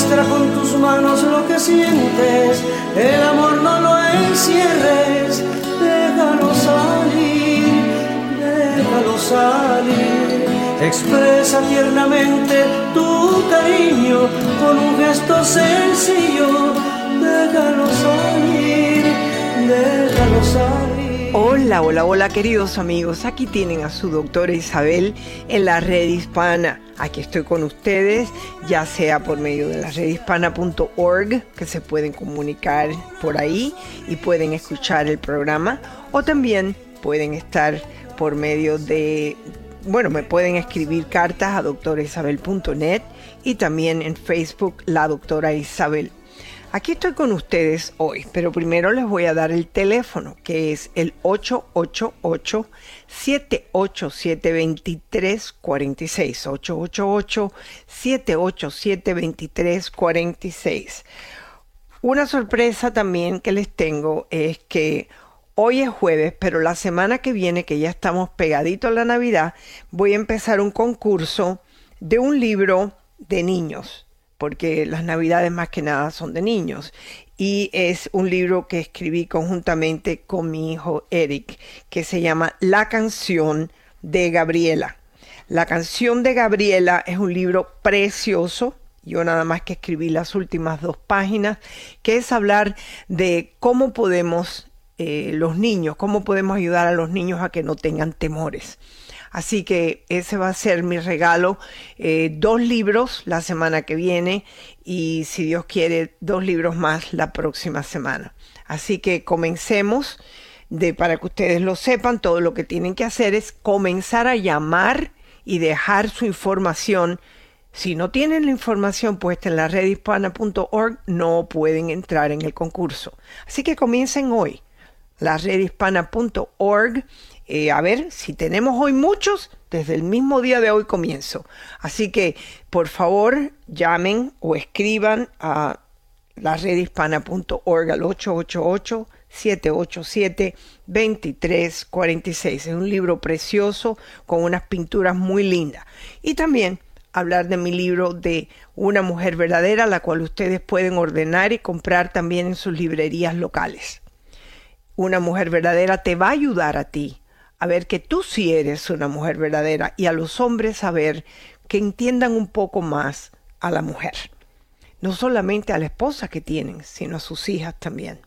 Muestra con tus manos lo que sientes, el amor no lo encierres, déjalo salir, déjalo salir. Expresa tiernamente tu cariño con un gesto sencillo, déjalo salir, déjalo salir. Hola, hola, hola queridos amigos, aquí tienen a su doctora Isabel en la red hispana. Aquí estoy con ustedes, ya sea por medio de la redhispana.org, que se pueden comunicar por ahí y pueden escuchar el programa, o también pueden estar por medio de, me pueden escribir cartas a doctoraisabel.net y también en Facebook, la doctora Isabel. Aquí estoy con ustedes hoy, pero primero les voy a dar el teléfono, que es el 888-787-2346, 888-787-2346. Una sorpresa también que les tengo es que hoy es jueves, pero la semana que viene, que ya estamos pegaditos a la Navidad, voy a empezar un concurso de un libro de niños, porque las Navidades más que nada son de niños. Y es un libro que escribí conjuntamente con mi hijo Eric, que se llama La canción de Gabriela. La canción de Gabriela es un libro precioso. Yo nada más que escribí las últimas 2 páginas, que es hablar de cómo podemos, cómo podemos ayudar a los niños a que no tengan temores. Así que ese va a ser mi regalo, 2 libros la semana que viene y si Dios quiere 2 libros más la próxima semana. Así que comencemos, para que ustedes lo sepan, todo lo que tienen que hacer es comenzar a llamar y dejar su información. Si no tienen la información puesta en la redhispana.org, no pueden entrar en el concurso. Así que comiencen hoy, la redhispana.org. A ver, si tenemos hoy muchos, desde el mismo día de hoy comienzo. Así que, por favor, llamen o escriban a la redhispana.org al 888-787-2346. Es un libro precioso con unas pinturas muy lindas. Y también hablar de mi libro de Una mujer verdadera, la cual ustedes pueden ordenar y comprar también en sus librerías locales. Una mujer verdadera te va a ayudar a ti a ver que tú sí eres una mujer verdadera y a los hombres a ver que entiendan un poco más a la mujer. No solamente a la esposa que tienen, sino a sus hijas también.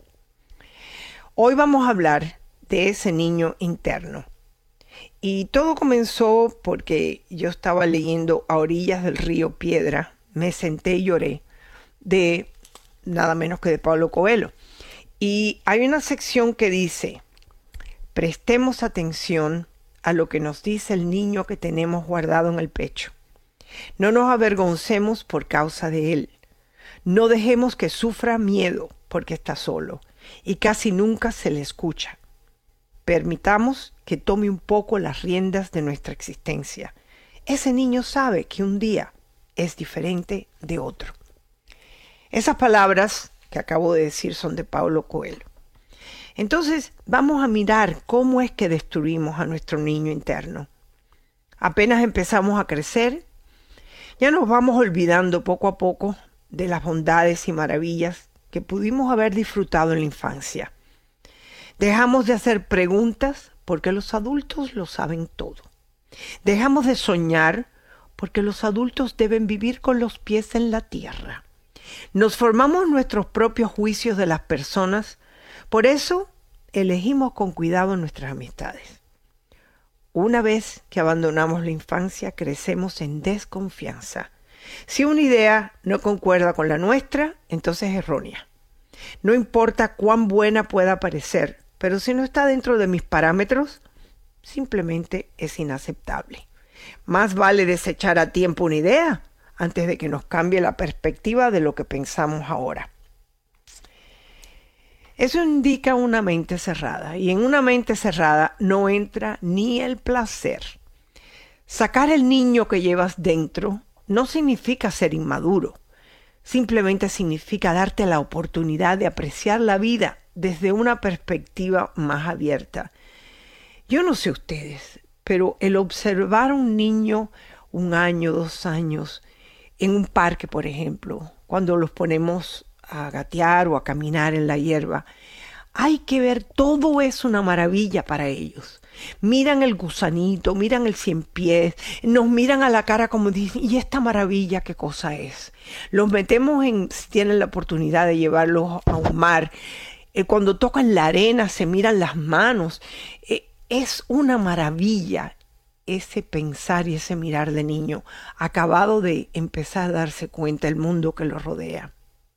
Hoy vamos a hablar de ese niño interno. Y todo comenzó porque yo estaba leyendo A orillas del río Piedra, me senté y lloré, de nada menos que de Paulo Coelho. Y hay una sección que dice: prestemos atención a lo que nos dice el niño que tenemos guardado en el pecho. No nos avergoncemos por causa de él. No dejemos que sufra miedo porque está solo y casi nunca se le escucha. Permitamos que tome un poco las riendas de nuestra existencia. Ese niño sabe que un día es diferente de otro. Esas palabras que acabo de decir son de Paulo Coelho. Entonces, vamos a mirar cómo es que destruimos a nuestro niño interno. Apenas empezamos a crecer, ya nos vamos olvidando poco a poco de las bondades y maravillas que pudimos haber disfrutado en la infancia. Dejamos de hacer preguntas porque los adultos lo saben todo. Dejamos de soñar porque los adultos deben vivir con los pies en la tierra. Nos formamos nuestros propios juicios de las personas. Por eso, elegimos con cuidado nuestras amistades. Una vez que abandonamos la infancia, crecemos en desconfianza. Si una idea no concuerda con la nuestra, entonces es errónea. No importa cuán buena pueda parecer, pero si no está dentro de mis parámetros, simplemente es inaceptable. Más vale desechar a tiempo una idea antes de que nos cambie la perspectiva de lo que pensamos ahora. Eso indica una mente cerrada, y en una mente cerrada no entra ni el placer. Sacar el niño que llevas dentro no significa ser inmaduro, simplemente significa darte la oportunidad de apreciar la vida desde una perspectiva más abierta. Yo no sé ustedes, pero el observar a un niño 1 año, 2 años, en un parque, por ejemplo, cuando los ponemos a gatear o a caminar en la hierba. Hay que ver, todo es una maravilla para ellos. Miran el gusanito, miran el ciempiés, nos miran a la cara como dicen, ¿y esta maravilla qué cosa es? Los metemos si tienen la oportunidad de llevarlos a un mar. Cuando tocan la arena se miran las manos. Es una maravilla ese pensar y ese mirar de niño, acabado de empezar a darse cuenta del mundo que los rodea.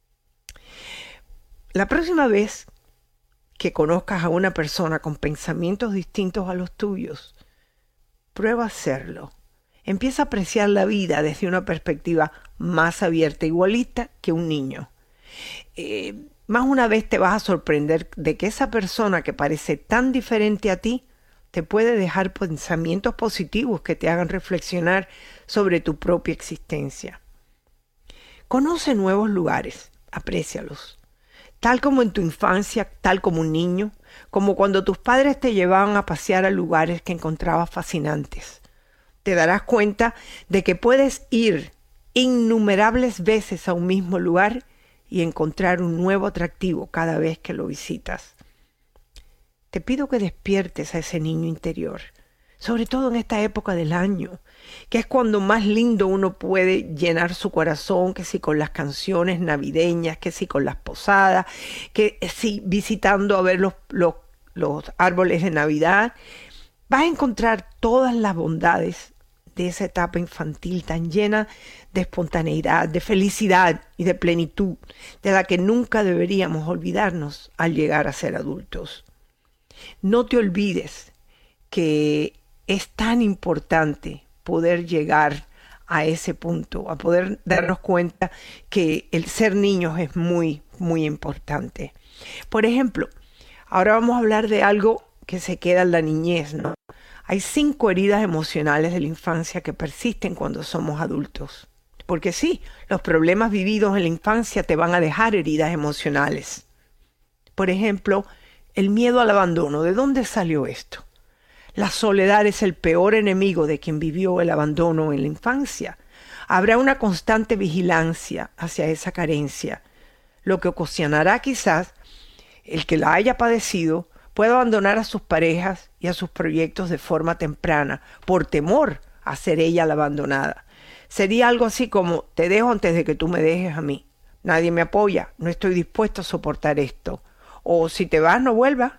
La próxima vez que conozcas a una persona con pensamientos distintos a los tuyos, prueba a hacerlo. Empieza a apreciar la vida desde una perspectiva más abierta, igualita que un niño. Más una vez te vas a sorprender de que esa persona que parece tan diferente a ti te puede dejar pensamientos positivos que te hagan reflexionar sobre tu propia existencia. Conoce nuevos lugares, aprécialos. Tal como en tu infancia, tal como un niño, como cuando tus padres te llevaban a pasear a lugares que encontrabas fascinantes. Te darás cuenta de que puedes ir innumerables veces a un mismo lugar y encontrar un nuevo atractivo cada vez que lo visitas. Te pido que despiertes a ese niño interior, sobre todo en esta época del año, que es cuando más lindo uno puede llenar su corazón, que si con las canciones navideñas, que si con las posadas, que si visitando a ver los árboles de Navidad. Vas a encontrar todas las bondades de esa etapa infantil tan llena de espontaneidad, de felicidad y de plenitud, de la que nunca deberíamos olvidarnos al llegar a ser adultos. No te olvides que es tan importante poder llegar a ese punto, a poder darnos cuenta que el ser niños es muy, muy importante. Por ejemplo, ahora vamos a hablar de algo que se queda en la niñez, ¿no? Hay 5 heridas emocionales de la infancia que persisten cuando somos adultos. Porque sí, los problemas vividos en la infancia te van a dejar heridas emocionales. Por ejemplo, el miedo al abandono. ¿De dónde salió esto? La soledad es el peor enemigo de quien vivió el abandono en la infancia. Habrá una constante vigilancia hacia esa carencia, lo que ocasionará quizás el que la haya padecido pueda abandonar a sus parejas y a sus proyectos de forma temprana por temor a ser ella la abandonada. Sería algo así como: te dejo antes de que tú me dejes a mí. Nadie me apoya, no estoy dispuesto a soportar esto. O si te vas, no vuelvas.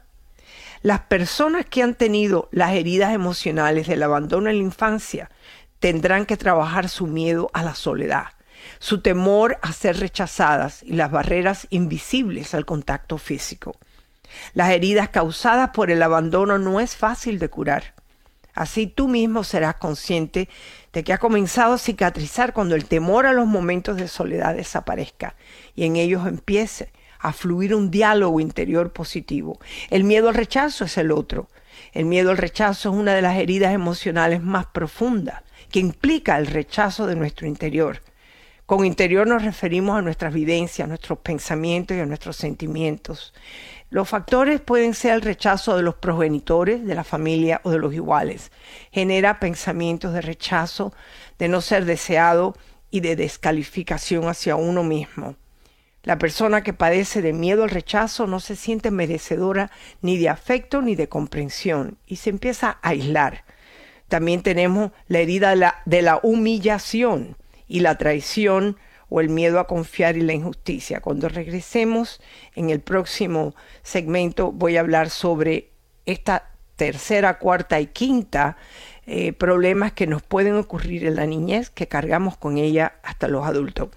Las personas que han tenido las heridas emocionales del abandono en la infancia tendrán que trabajar su miedo a la soledad, su temor a ser rechazadas y las barreras invisibles al contacto físico. Las heridas causadas por el abandono no es fácil de curar. Así tú mismo serás consciente de que ha comenzado a cicatrizar cuando el temor a los momentos de soledad desaparezca y en ellos empiece a fluir un diálogo interior positivo. El miedo al rechazo es el otro. El miedo al rechazo es una de las heridas emocionales más profundas, que implica el rechazo de nuestro interior. Con interior nos referimos a nuestras vivencias, a nuestros pensamientos y a nuestros sentimientos. Los factores pueden ser el rechazo de los progenitores, de la familia o de los iguales. Genera pensamientos de rechazo, de no ser deseado y de descalificación hacia uno mismo. La persona que padece de miedo al rechazo no se siente merecedora ni de afecto ni de comprensión y se empieza a aislar. También tenemos la herida de la humillación y la traición o el miedo a confiar y la injusticia. Cuando regresemos en el próximo segmento voy a hablar sobre esta tercera, cuarta y quinta problemas que nos pueden ocurrir en la niñez que cargamos con ella hasta los adultos.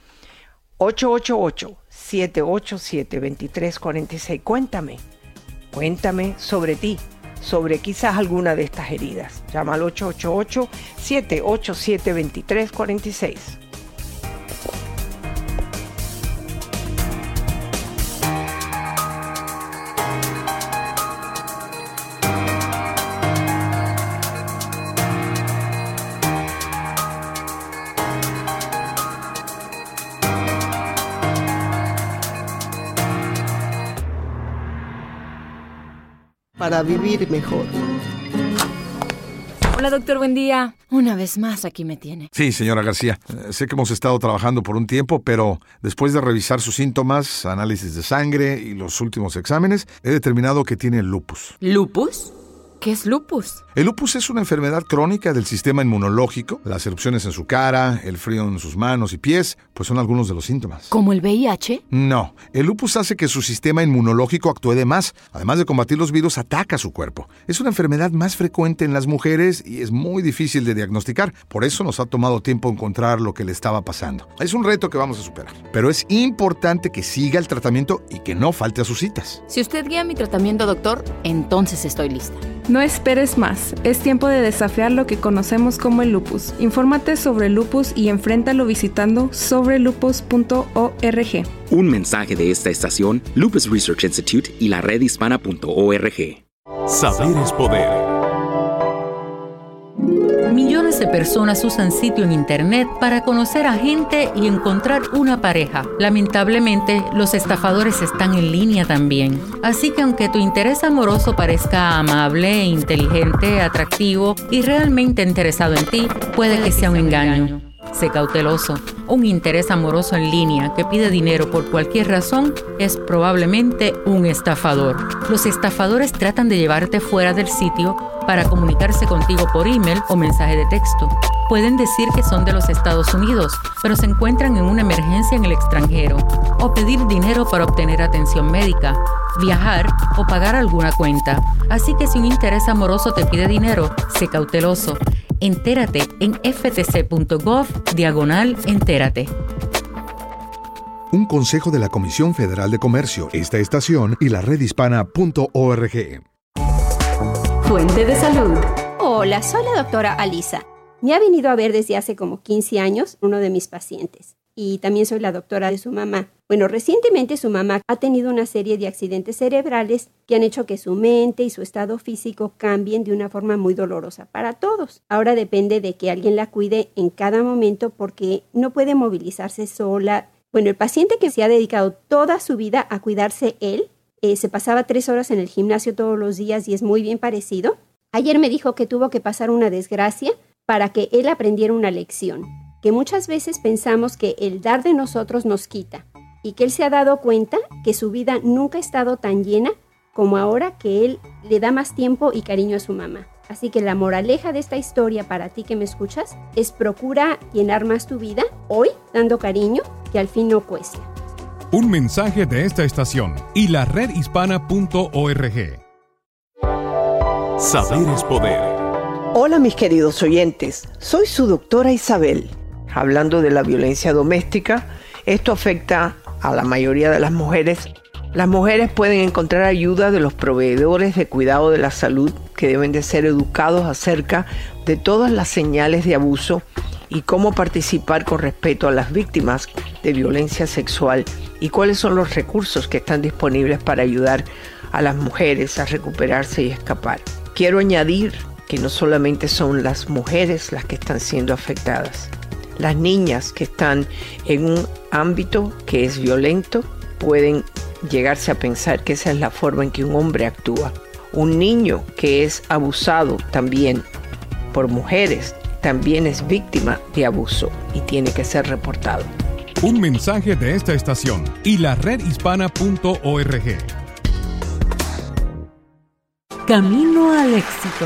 888-787-2346. Cuéntame sobre ti, sobre quizás alguna de estas heridas. Llama al 888-787-2346. Para vivir mejor. Hola, doctor, buen día. Una vez más aquí me tiene. Sí, señora García. Sé que hemos estado trabajando por un tiempo, pero después de revisar sus síntomas, análisis de sangre y los últimos exámenes, he determinado que tiene lupus. ¿Lupus? ¿Qué es lupus? El lupus es una enfermedad crónica del sistema inmunológico. Las erupciones en su cara, el frío en sus manos y pies, pues son algunos de los síntomas. ¿Como el VIH? No, el lupus hace que su sistema inmunológico actúe de más. Además de combatir los virus, ataca su cuerpo. Es una enfermedad más frecuente en las mujeres y es muy difícil de diagnosticar. Por eso nos ha tomado tiempo encontrar lo que le estaba pasando. Es un reto que vamos a superar. Pero es importante que siga el tratamiento y que no falte a sus citas. Si usted guía mi tratamiento, doctor, entonces estoy lista. No esperes más. Es tiempo de desafiar lo que conocemos como el lupus. Infórmate sobre el lupus y enfréntalo visitando sobrelupus.org. Un mensaje de esta estación, Lupus Research Institute y la redhispana.org. Saber es poder. Millones de personas usan sitio en Internet para conocer a gente y encontrar una pareja. Lamentablemente, los estafadores están en línea también. Así que aunque tu interés amoroso parezca amable, inteligente, atractivo y realmente interesado en ti, puede que sea un engaño. Sé cauteloso. Un interés amoroso en línea que pide dinero por cualquier razón es probablemente un estafador. Los estafadores tratan de llevarte fuera del sitio para comunicarse contigo por email o mensaje de texto. Pueden decir que son de los Estados Unidos, pero se encuentran en una emergencia en el extranjero, o pedir dinero para obtener atención médica, viajar o pagar alguna cuenta. Así que si un interés amoroso te pide dinero, sé cauteloso. Entérate en ftc.gov/entérate. Un consejo de la Comisión Federal de Comercio, esta estación y la redhispana.org. Fuente de salud. Hola, soy la doctora Alisa. Me ha venido a ver desde hace como 15 años uno de mis pacientes. Y también soy la doctora de su mamá. Bueno, recientemente su mamá ha tenido una serie de accidentes cerebrales que han hecho que su mente y su estado físico cambien de una forma muy dolorosa para todos. Ahora depende de que alguien la cuide en cada momento porque no puede movilizarse sola. Bueno, el paciente que se ha dedicado toda su vida a cuidarse él, se pasaba 3 horas en el gimnasio todos los días y es muy bien parecido. Ayer me dijo que tuvo que pasar una desgracia para que él aprendiera una lección. Que muchas veces pensamos que el dar de nosotros nos quita y que él se ha dado cuenta que su vida nunca ha estado tan llena como ahora que él le da más tiempo y cariño a su mamá. Así que la moraleja de esta historia para ti que me escuchas es procura llenar más tu vida hoy dando cariño que al fin no cuesta. Un mensaje de esta estación y la redhispana.org. Saber es poder. Hola mis queridos oyentes, soy su doctora Isabel. Hablando de la violencia doméstica, esto afecta a la mayoría de las mujeres. Las mujeres pueden encontrar ayuda de los proveedores de cuidado de la salud que deben de ser educados acerca de todas las señales de abuso y cómo participar con respeto a las víctimas de violencia sexual y cuáles son los recursos que están disponibles para ayudar a las mujeres a recuperarse y escapar. Quiero añadir que no solamente son las mujeres las que están siendo afectadas. Las niñas que están en un ámbito que es violento pueden llegarse a pensar que esa es la forma en que un hombre actúa. Un niño que es abusado también por mujeres también es víctima de abuso y tiene que ser reportado. Un mensaje de esta estación y la redhispana.org. Camino al éxito.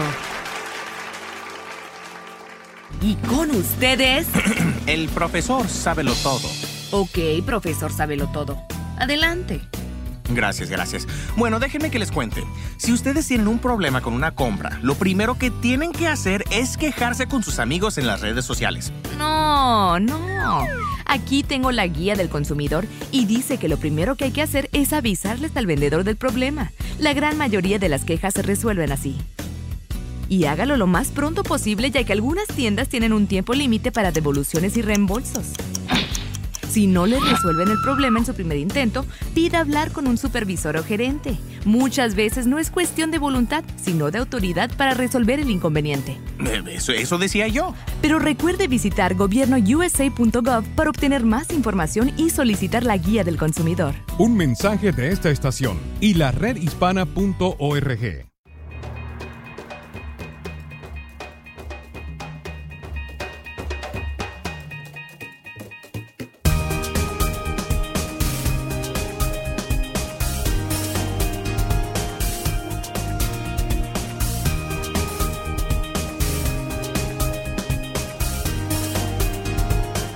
Y con ustedes, el profesor Sabelotodo. Ok, profesor Sabelotodo. Adelante. Gracias. Bueno, déjenme que les cuente. Si ustedes tienen un problema con una compra, lo primero que tienen que hacer es quejarse con sus amigos en las redes sociales. No. Aquí tengo la guía del consumidor y dice que lo primero que hay que hacer es avisarles al vendedor del problema. La gran mayoría de las quejas se resuelven así. Y hágalo lo más pronto posible, ya que algunas tiendas tienen un tiempo límite para devoluciones y reembolsos. Si no le resuelven el problema en su primer intento, pida hablar con un supervisor o gerente. Muchas veces no es cuestión de voluntad, sino de autoridad para resolver el inconveniente. Eso decía yo. Pero recuerde visitar gobierno.usa.gov para obtener más información y solicitar la guía del consumidor. Un mensaje de esta estación y la redhispana.org.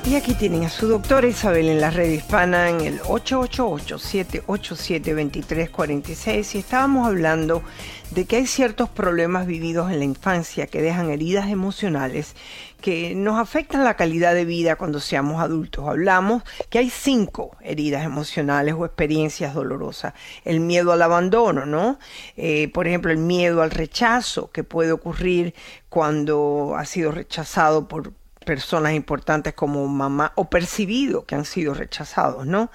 Y aquí tienen a su doctora Isabel en la red hispana en el 888-787-2346 y estábamos hablando de que hay ciertos problemas vividos en la infancia que dejan heridas emocionales que nos afectan la calidad de vida cuando seamos adultos. Hablamos que hay 5 heridas emocionales o experiencias dolorosas. El miedo al abandono, ¿no? Por ejemplo, el miedo al rechazo que puede ocurrir cuando ha sido rechazado por personas importantes como mamá o percibido que han sido rechazados, ¿no?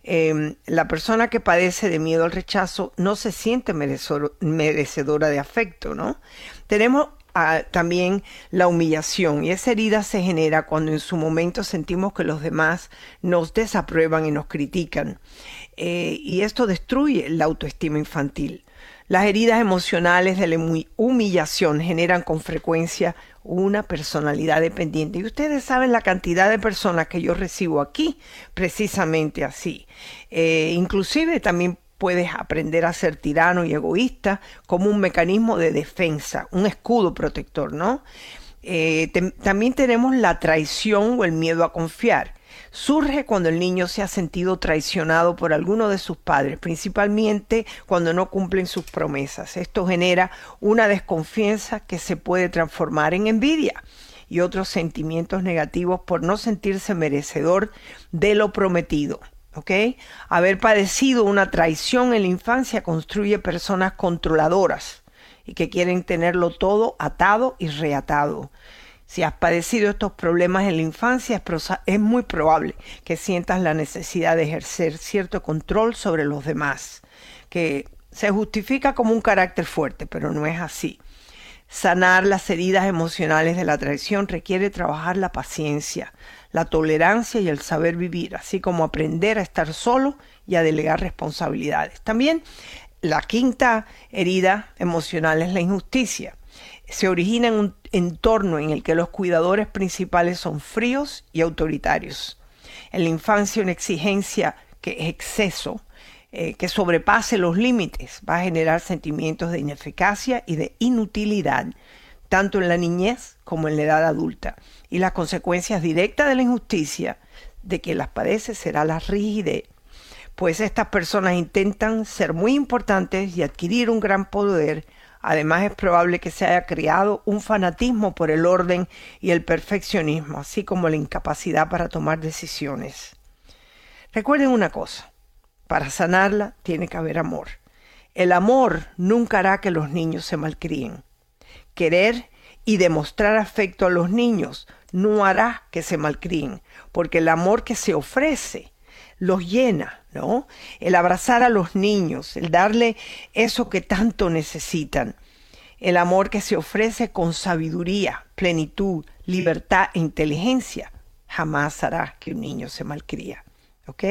La persona que padece de miedo al rechazo no se siente merecedora de afecto, ¿no? Tenemos también la humillación, y esa herida se genera cuando en su momento sentimos que los demás nos desaprueban y nos critican, y esto destruye la autoestima infantil. Las heridas emocionales de la humillación generan con frecuencia una personalidad dependiente. Y ustedes saben la cantidad de personas que yo recibo aquí precisamente así. Inclusive también puedes aprender a ser tirano y egoísta como un mecanismo de defensa, un escudo protector, ¿no? También tenemos la traición o el miedo a confiar. Surge cuando el niño se ha sentido traicionado por alguno de sus padres, principalmente cuando no cumplen sus promesas. Esto genera una desconfianza que se puede transformar en envidia y otros sentimientos negativos por no sentirse merecedor de lo prometido. ¿Ok? Haber padecido una traición en la infancia construye personas controladoras y que quieren tenerlo todo atado y reatado. Si has padecido estos problemas en la infancia, es muy probable que sientas la necesidad de ejercer cierto control sobre los demás, que se justifica como un carácter fuerte, pero no es así. Sanar las heridas emocionales de la traición requiere trabajar la paciencia, la tolerancia y el saber vivir, así como aprender a estar solo y a delegar responsabilidades. También la 5ª herida emocional es la injusticia. Se origina en un entorno en el que los cuidadores principales son fríos y autoritarios. En la infancia, una exigencia que es exceso, que sobrepase los límites, va a generar sentimientos de ineficacia y de inutilidad, tanto en la niñez como en la edad adulta. Y las consecuencias directas de la injusticia de que las padece será la rigidez, pues estas personas intentan ser muy importantes y adquirir un gran poder. Además, es probable que se haya creado un fanatismo por el orden y el perfeccionismo, así como la incapacidad para tomar decisiones. Recuerden una cosa, para sanarla tiene que haber amor. El amor nunca hará que los niños se malcríen. Querer y demostrar afecto a los niños no hará que se malcríen, porque el amor que se ofrece los llena, ¿no? El abrazar a los niños, el darle eso que tanto necesitan. El amor que se ofrece con sabiduría, plenitud, libertad e inteligencia jamás hará que un niño se malcría, ¿ok?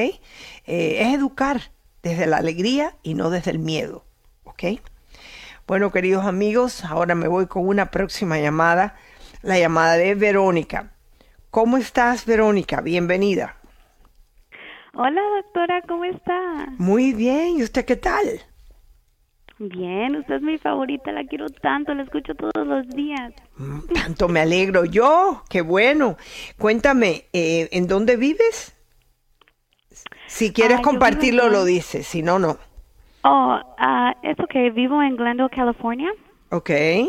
Es educar desde la alegría y no desde el miedo, ¿ok? Bueno, queridos amigos, ahora me voy con una próxima llamada, la llamada de Verónica. ¿Cómo estás, Verónica? Bienvenida. Hola, doctora, ¿cómo está? Muy bien, ¿y usted qué tal? Bien, usted es mi favorita, la quiero tanto, la escucho todos los días. Tanto me alegro yo, qué bueno. Cuéntame, ¿en dónde vives? Si quieres compartirlo, lo dices, si no, no. Es ok, vivo en Glendale, California. Ok.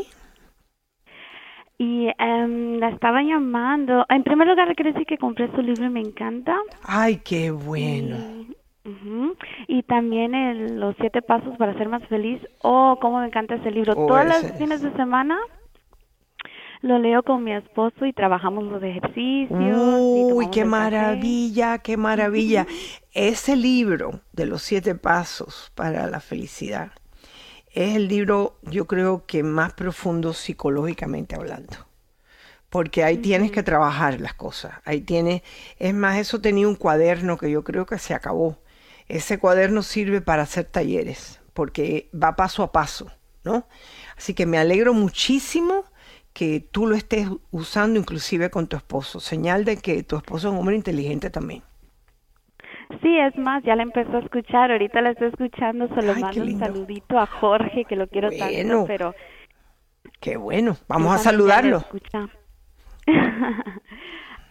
Y la estaba llamando. En primer lugar, quiero decir que compré su libro y me encanta. Ay, qué bueno. Y también los 7 pasos para ser más feliz. Oh, cómo me encanta ese libro. Todos los fines de semana lo leo con mi esposo y trabajamos los ejercicios. Uy, qué maravilla, qué maravilla. Ese libro de los 7 pasos para la felicidad es el libro, yo creo que más profundo psicológicamente hablando. Porque ahí tienes que trabajar las cosas. Ahí tienes, es más, eso tenía un cuaderno que yo creo que se acabó. Ese cuaderno sirve para hacer talleres, porque va paso a paso, ¿no? Así que me alegro muchísimo que tú lo estés usando inclusive con tu esposo. Señal de que tu esposo es un hombre inteligente también. Sí, es más, ya la empezó a escuchar, ahorita la estoy escuchando, solo mando un saludito a Jorge, que lo quiero tanto, pero... Qué bueno, vamos a saludarlo.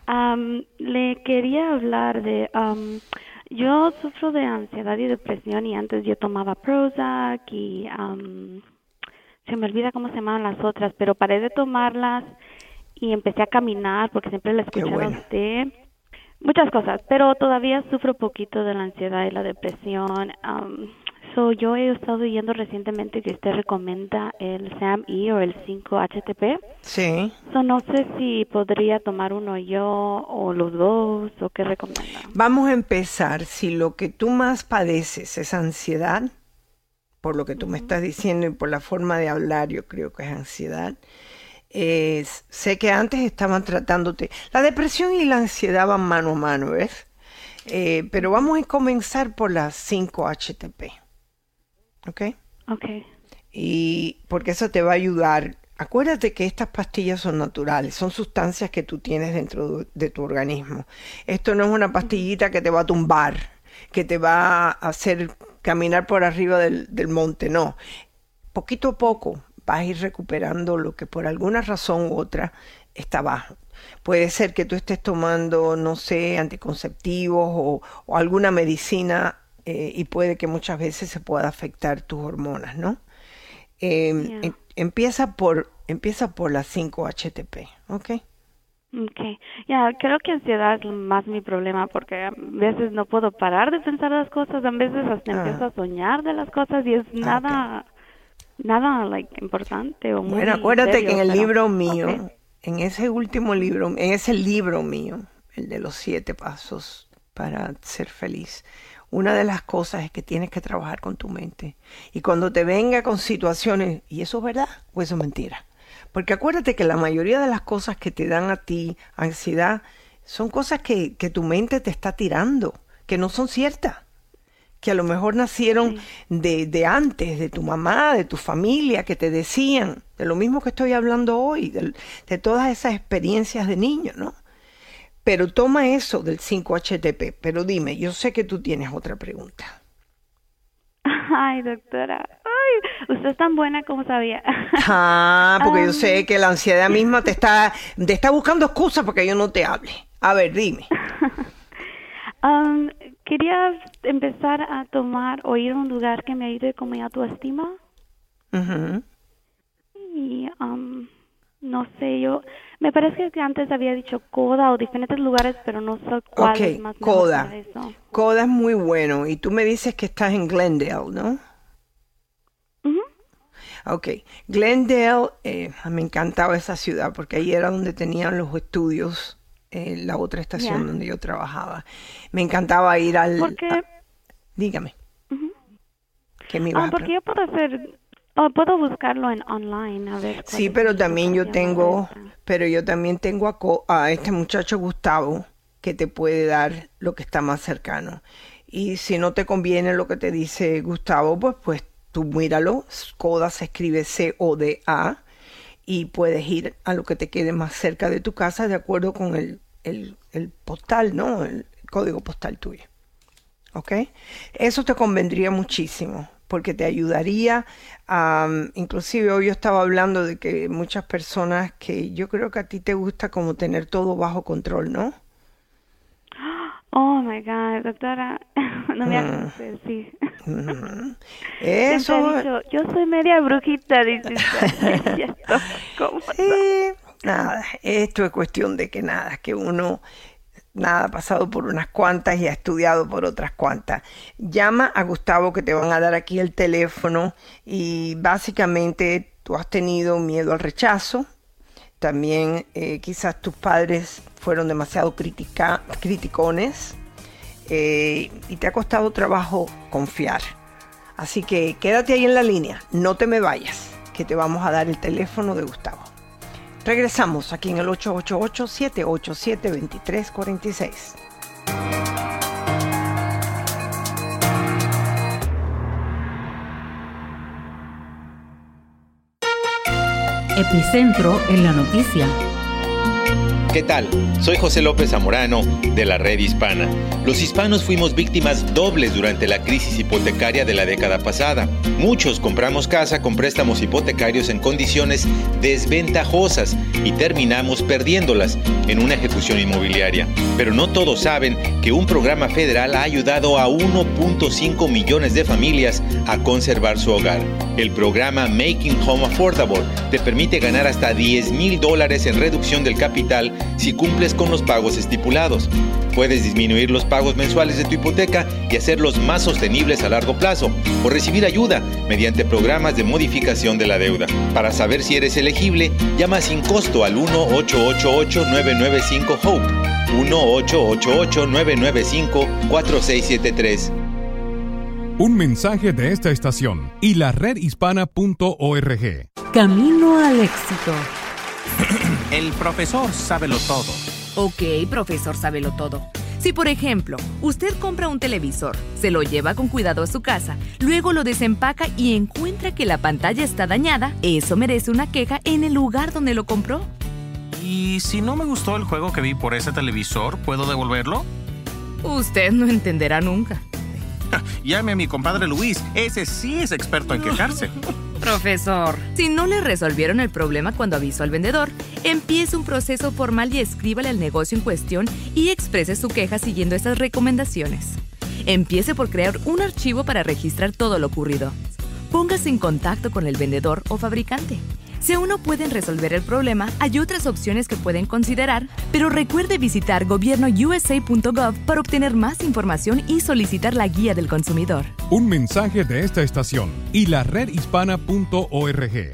Le quería hablar de... yo sufro de ansiedad y depresión y antes yo tomaba Prozac y... se me olvida cómo se llamaban las otras, pero paré de tomarlas y empecé a caminar porque siempre la escuchaba a usted. Muchas cosas, pero todavía sufro poquito de la ansiedad y la depresión. Yo he estado oyendo recientemente que usted recomienda el SAM-E o el 5-HTP. Sí. No sé si podría tomar uno yo o los dos, o qué recomienda. Vamos a empezar. Si lo que tú más padeces es ansiedad, por lo que tú me estás diciendo y por la forma de hablar, yo creo que es ansiedad. Sé que antes estaban tratándote. La depresión y la ansiedad van mano a mano, ¿ves? Pero vamos a comenzar por las 5-HTP. ¿Ok? Ok. Y porque eso te va a ayudar. Acuérdate que estas pastillas son naturales, son sustancias que tú tienes dentro de tu organismo. Esto no es una pastillita que te va a tumbar, que te va a hacer caminar por arriba del monte, no. Poquito a poco vas a ir recuperando lo que por alguna razón u otra está bajo. Puede ser que tú estés tomando, no sé, anticonceptivos o alguna medicina y puede que muchas veces se pueda afectar tus hormonas, ¿no? Empieza por la 5-HTP, ¿ok? Okay. Creo que ansiedad es más mi problema porque a veces no puedo parar de pensar las cosas, a veces hasta empiezo a soñar de las cosas y es nada importante o muy Bueno, acuérdate serio, que en el libro mío, okay. en ese libro mío, el de los 7 pasos para ser feliz, una de las cosas es que tienes que trabajar con tu mente. Y cuando te venga con situaciones, ¿y eso es verdad o eso es mentira? Porque acuérdate que la mayoría de las cosas que te dan a ti ansiedad son cosas que tu mente te está tirando, que no son ciertas, que a lo mejor nacieron de antes, de tu mamá, de tu familia, que te decían, de lo mismo que estoy hablando hoy, de todas esas experiencias de niño, ¿no? Pero toma eso del 5-HTP, pero dime, yo sé que tú tienes otra pregunta. Ay, doctora, usted es tan buena como sabía. Porque yo sé que la ansiedad misma te está buscando excusas porque yo no te hable. A ver, dime. Quería empezar a tomar o ir a un lugar que me ayude con mi autoestima. Uh-huh. Y no sé, me parece que antes había dicho Coda o diferentes lugares, pero no sé cuál es más Coda. para eso. Coda es muy bueno. Y tú me dices que estás en Glendale, ¿no? Ok, Glendale, me encantaba esa ciudad porque ahí era donde tenían los estudios, la otra estación donde yo trabajaba. Me encantaba ir dígame. ¿Qué me ibas a porque yo puedo puedo buscarlo en online a ver. Sí, pero también yo también tengo a este muchacho Gustavo que te puede dar lo que está más cercano. Y si no te conviene lo que te dice Gustavo, pues tú míralo. Coda se escribe C-O-D-A y puedes ir a lo que te quede más cerca de tu casa de acuerdo con el postal, ¿no? El código postal tuyo. ¿Ok? Eso te convendría muchísimo porque te ayudaría inclusive hoy yo estaba hablando de que muchas personas que yo creo que a ti te gusta como tener todo bajo control, ¿no? Oh my God, doctora, no me hagas decir. Eso. Dicho, yo soy media brujita, dice usted. Nada, esto es cuestión de que uno ha pasado por unas cuantas y ha estudiado por otras cuantas. Llama a Gustavo que te van a dar aquí el teléfono y básicamente tú has tenido miedo al rechazo. También quizás tus padres fueron demasiado criticones y te ha costado trabajo confiar. Así que quédate ahí en la línea, no te me vayas, que te vamos a dar el teléfono de Gustavo. Regresamos aquí en el 888-787-2346. Epicentro en la noticia. ¿Qué tal? Soy José López Zamorano de la Red Hispana. Los hispanos fuimos víctimas dobles durante la crisis hipotecaria de la década pasada. Muchos compramos casa con préstamos hipotecarios en condiciones desventajosas y terminamos perdiéndolas en una ejecución inmobiliaria. Pero no todos saben que un programa federal ha ayudado a 1.5 millones de familias a conservar su hogar. El programa Making Home Affordable te permite ganar hasta $10,000 en reducción del capital si cumples con los pagos estipulados. Puedes disminuir los pagos mensuales de tu hipoteca y hacerlos más sostenibles a largo plazo, o recibir ayuda mediante programas de modificación de la deuda. Para saber si eres elegible, llama sin costo al 1-888-995-HOPE, 1-888-995-4673. Un mensaje de esta estación y la redhispana.org. Camino al éxito. El profesor sábelo todo. Ok, profesor sábelo todo. Si, por ejemplo, usted compra un televisor, se lo lleva con cuidado a su casa, luego lo desempaca y encuentra que la pantalla está dañada, eso merece una queja en el lugar donde lo compró. ¿Y si no me gustó el juego que vi por ese televisor, puedo devolverlo? Usted no entenderá nunca. Llame a mi compadre Luis, ese sí es experto en quejarse. Profesor, si no le resolvieron el problema cuando avisó al vendedor, empiece un proceso formal y escríbale al negocio en cuestión y exprese su queja siguiendo estas recomendaciones. Empiece por crear un archivo para registrar todo lo ocurrido. Póngase en contacto con el vendedor o fabricante. Si aún no pueden resolver el problema, hay otras opciones que pueden considerar, pero recuerde visitar gobiernousa.gov para obtener más información y solicitar la guía del consumidor. Un mensaje de esta estación y la redhispana.org.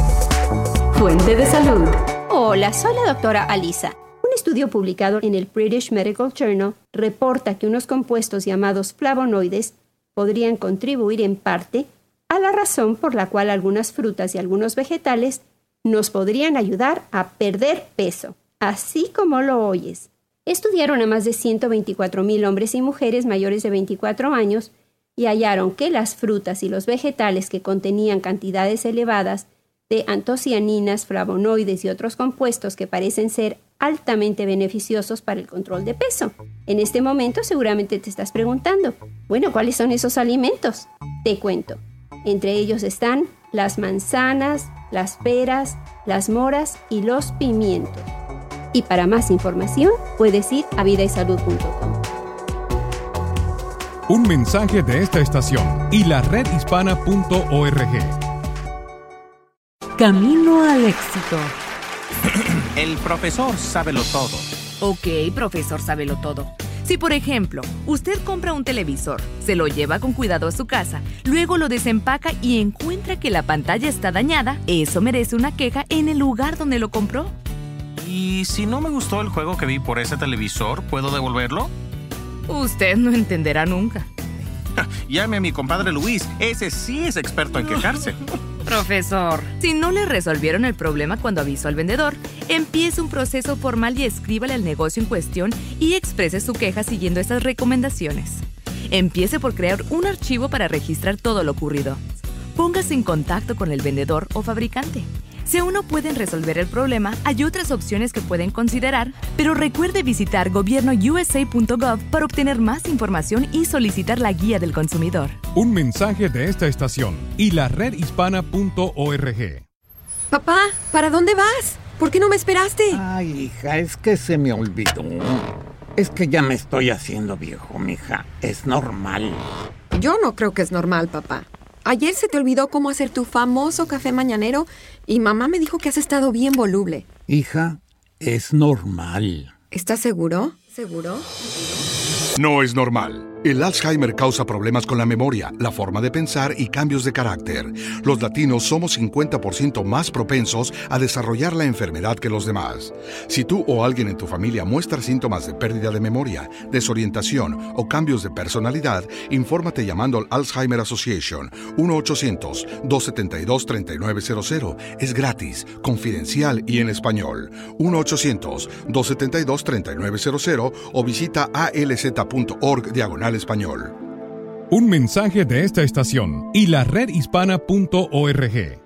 Fuente de salud. Hola, soy la doctora Alisa. Un estudio publicado en el British Medical Journal reporta que unos compuestos llamados flavonoides podrían contribuir en parte a la razón por la cual algunas frutas y algunos vegetales nos podrían ayudar a perder peso, así como lo oyes. Estudiaron a más de 124,000 hombres y mujeres mayores de 24 años y hallaron que las frutas y los vegetales que contenían cantidades elevadas de antocianinas, flavonoides y otros compuestos que parecen ser altamente beneficiosos para el control de peso. En este momento seguramente te estás preguntando, bueno, ¿cuáles son esos alimentos? Te cuento. Entre ellos están las manzanas, las peras, las moras y los pimientos. Y para más información, puedes ir a vidaysalud.com. Un mensaje de esta estación y la redhispana.org. Camino al éxito. El profesor sábelo todo. Ok, profesor sábelo todo. Si, por ejemplo, usted compra un televisor, se lo lleva con cuidado a su casa, luego lo desempaca y encuentra que la pantalla está dañada, eso merece una queja en el lugar donde lo compró. ¿Y si no me gustó el juego que vi por ese televisor, puedo devolverlo? Usted no entenderá nunca. Llame a mi compadre Luis, ese sí es experto en quejarse. Profesor, si no le resolvieron el problema cuando avisó al vendedor, empiece un proceso formal y escríbale al negocio en cuestión y exprese su queja siguiendo estas recomendaciones. Empiece por crear un archivo para registrar todo lo ocurrido. Póngase en contacto con el vendedor o fabricante. Si aún no pueden resolver el problema, hay otras opciones que pueden considerar, pero recuerde visitar gobiernousa.gov para obtener más información y solicitar la guía del consumidor. Un mensaje de esta estación y la redhispana.org. Papá, ¿para dónde vas? ¿Por qué no me esperaste? Ay, hija, es que se me olvidó. Es que ya me estoy haciendo viejo, mija. Es normal. Yo no creo que es normal, papá. Ayer se te olvidó cómo hacer tu famoso café mañanero y mamá me dijo que has estado bien voluble. Hija, es normal. ¿Estás seguro? ¿Seguro? No es normal. El Alzheimer causa problemas con la memoria, la forma de pensar y cambios de carácter. Los latinos somos 50% más propensos a desarrollar la enfermedad que los demás. Si tú o alguien en tu familia muestra síntomas de pérdida de memoria, desorientación o cambios de personalidad, infórmate llamando al Alzheimer Association 1-800-272-3900. Es gratis, confidencial y en español. 1-800-272-3900 o visita alz.org/español. Un mensaje de esta estación y la redhispana.org.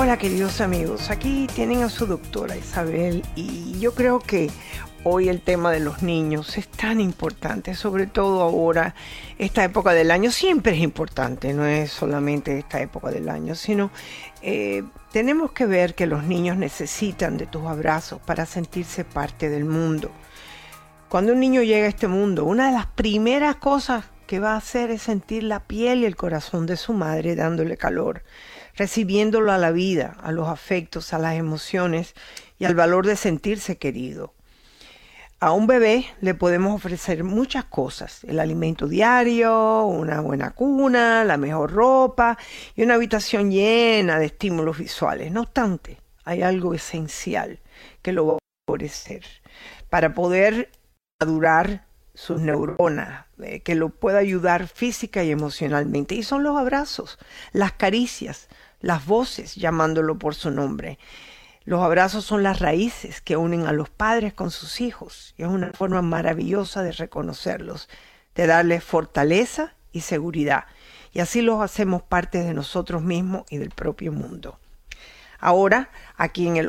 Hola queridos amigos, aquí tienen a su doctora Isabel y yo creo que hoy el tema de los niños es tan importante, sobre todo ahora, esta época del año siempre es importante, no es solamente esta época del año, sino tenemos que ver que los niños necesitan de tus abrazos para sentirse parte del mundo. Cuando un niño llega a este mundo, una de las primeras cosas que va a hacer es sentir la piel y el corazón de su madre dándole calor, recibiéndolo a la vida, a los afectos, a las emociones y al valor de sentirse querido. A un bebé le podemos ofrecer muchas cosas, el alimento diario, una buena cuna, la mejor ropa y una habitación llena de estímulos visuales. No obstante, hay algo esencial que lo va a favorecer para poder madurar sus neuronas, que lo pueda ayudar física y emocionalmente. Y son los abrazos, las caricias, las voces llamándolo por su nombre. Los abrazos son las raíces que unen a los padres con sus hijos y es una forma maravillosa de reconocerlos, de darles fortaleza y seguridad. Y así los hacemos parte de nosotros mismos y del propio mundo. Ahora, aquí en el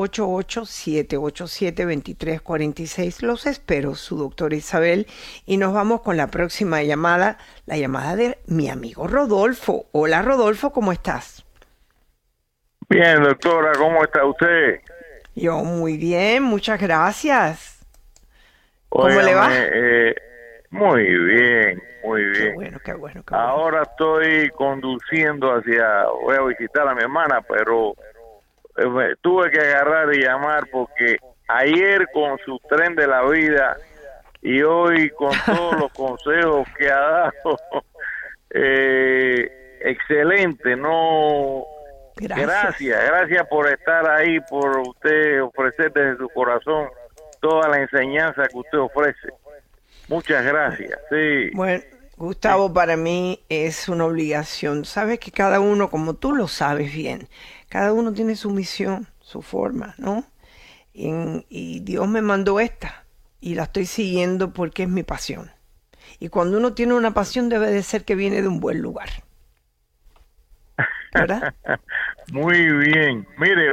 888-787-2346 los espero, su doctora Isabel, y nos vamos con la próxima llamada, la llamada de mi amigo Rodolfo. Hola Rodolfo, ¿cómo estás? Bien, doctora, ¿cómo está usted? Yo muy bien, muchas gracias. ¿Cómo le va? Muy bien, muy bien. Qué bueno. Ahora estoy conduciendo voy a visitar a mi hermana, pero tuve que agarrar y llamar porque ayer con su tren de la vida y hoy con todos los consejos que ha dado, excelente, no... Gracias por estar ahí, por usted ofrecer desde su corazón toda la enseñanza que usted ofrece. Muchas gracias. Sí. Bueno, Gustavo, para mí es una obligación. Sabes que cada uno, como tú lo sabes bien, cada uno tiene su misión, su forma, ¿no? Y Dios me mandó esta y la estoy siguiendo porque es mi pasión. Y cuando uno tiene una pasión debe de ser que viene de un buen lugar. ¿Verdad? Muy bien. Mire,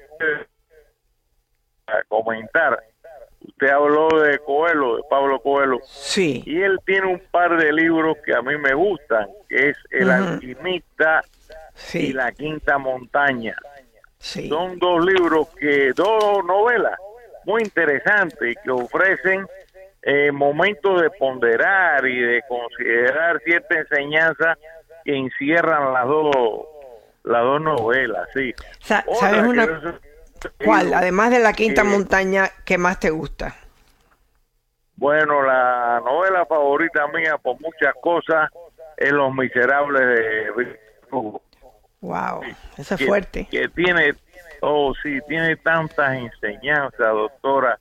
a comentar. Usted habló de Coelho, de Pablo Coelho. Sí. Y él tiene un par de libros que a mí me gustan, que es El alquimista y La quinta montaña. Sí. Son dos novelas muy interesantes que ofrecen momentos de ponderar y de considerar cierta enseñanza que encierran las dos novelas, sí. ¿Sabes cuál? Además de La quinta montaña, ¿qué más te gusta? Bueno, la novela favorita mía por muchas cosas es Los Miserables de Víctor Hugo. Wow, eso es fuerte. Que tiene tantas enseñanzas, doctora.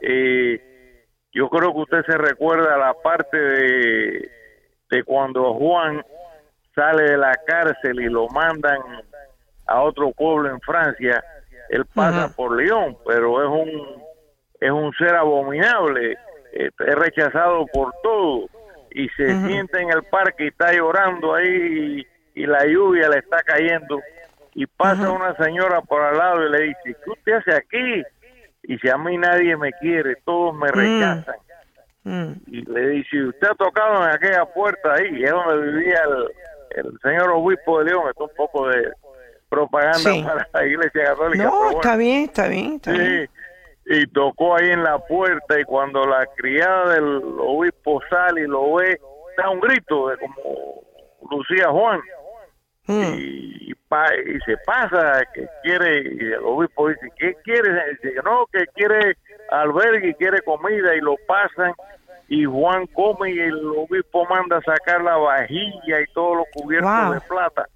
Yo creo que usted se recuerda la parte de cuando Juan sale de la cárcel y lo mandan a otro pueblo en Francia. Él pasa por León, pero es un ser abominable, es rechazado por todo y se sienta en el parque y está llorando ahí y la lluvia le está cayendo y pasa una señora por al lado y le dice: ¿qué usted hace aquí? Y dice: a mí nadie me quiere, todos me rechazan. Y le dice: ¿usted ha tocado en aquella puerta ahí? Es donde vivía el señor obispo de León. Esto es un poco de propaganda para la Iglesia Católica. No, bueno, está bien. Y tocó ahí en la puerta y cuando la criada del obispo sale y lo ve, da un grito de como Lucía Juan. Y se pasa que quiere, y el obispo dice: ¿qué quiere? Dice que no, que quiere albergue y quiere comida, y lo pasan y Juan come y el obispo manda a sacar la vajilla y todos los cubiertos de plata.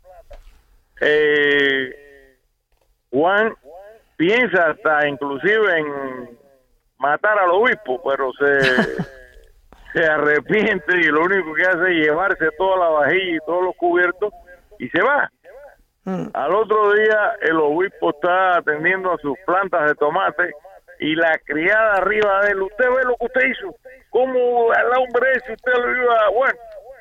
Juan piensa hasta inclusive en matar al obispo, pero se arrepiente y lo único que hace es llevarse toda la vajilla y todos los cubiertos y se va. Al otro día el obispo está atendiendo a sus plantas de tomate y la criada arriba de él: ¿usted ve lo que usted hizo? ¿Cómo al hombre ese usted lo iba,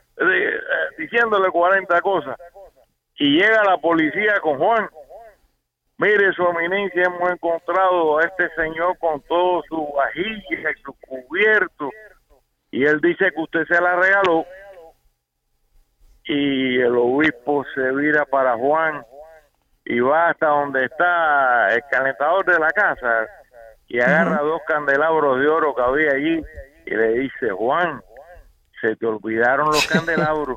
diciéndole 40 cosas? Y llega la policía con Juan mire, su eminencia, hemos encontrado a este señor con todo su vajilla y su cubierto, y él dice que usted se la regaló. Y el obispo se vira para Juan y va hasta donde está el calentador de la casa y agarra 2 candelabros de oro que había allí y le dice: Juan, se te olvidaron los candelabros.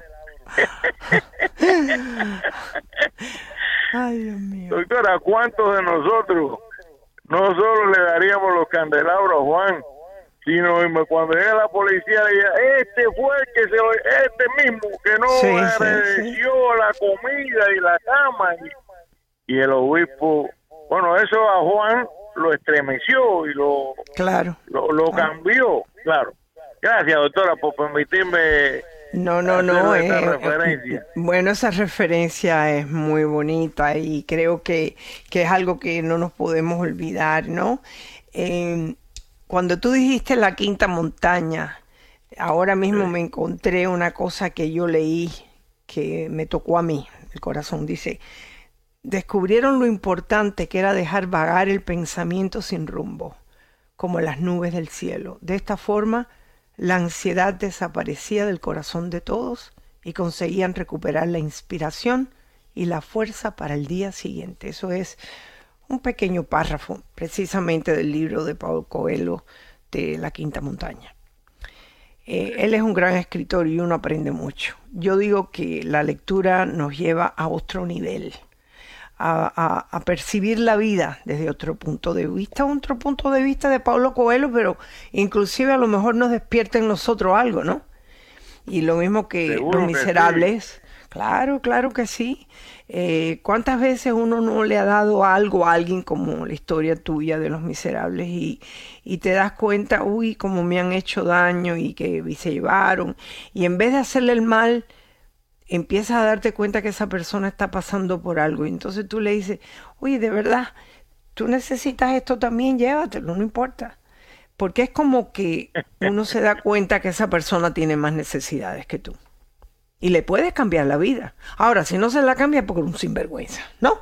Ay, Dios mío. Doctora, ¿cuántos de nosotros no solo le daríamos los candelabros a Juan, sino cuando llega la policía le diga: este fue el que este mismo que no agradeció la comida y la cama? Y el obispo, bueno, eso a Juan lo estremeció y lo cambió, claro. Gracias, doctora, por permitirme. No. Esta referencia. Bueno, esa referencia es muy bonita y creo que es algo que no nos podemos olvidar, ¿no? Cuando tú dijiste la quinta montaña, ahora mismo me encontré una cosa que yo leí que me tocó a mí, el corazón. Dice: descubrieron lo importante que era dejar vagar el pensamiento sin rumbo, como las nubes del cielo. De esta forma, la ansiedad desaparecía del corazón de todos y conseguían recuperar la inspiración y la fuerza para el día siguiente. Eso es un pequeño párrafo precisamente del libro de Paulo Coelho de La Quinta Montaña. Él es un gran escritor y uno aprende mucho. Yo digo que la lectura nos lleva a otro nivel, a percibir la vida desde otro punto de vista de Paulo Coelho, pero inclusive a lo mejor nos despierta en nosotros algo, ¿no? Y lo mismo que Los Miserables. Claro que sí. ¿Cuántas veces uno no le ha dado algo a alguien como la historia tuya de Los Miserables y te das cuenta, uy, cómo me han hecho daño y que se llevaron? Y en vez de hacerle el mal, empiezas a darte cuenta que esa persona está pasando por algo. Y entonces tú le dices: oye, de verdad, tú necesitas esto también, llévatelo, no importa. Porque es como que uno se da cuenta que esa persona tiene más necesidades que tú. Y le puedes cambiar la vida. Ahora, si no se la cambia, porque es un sinvergüenza, ¿no?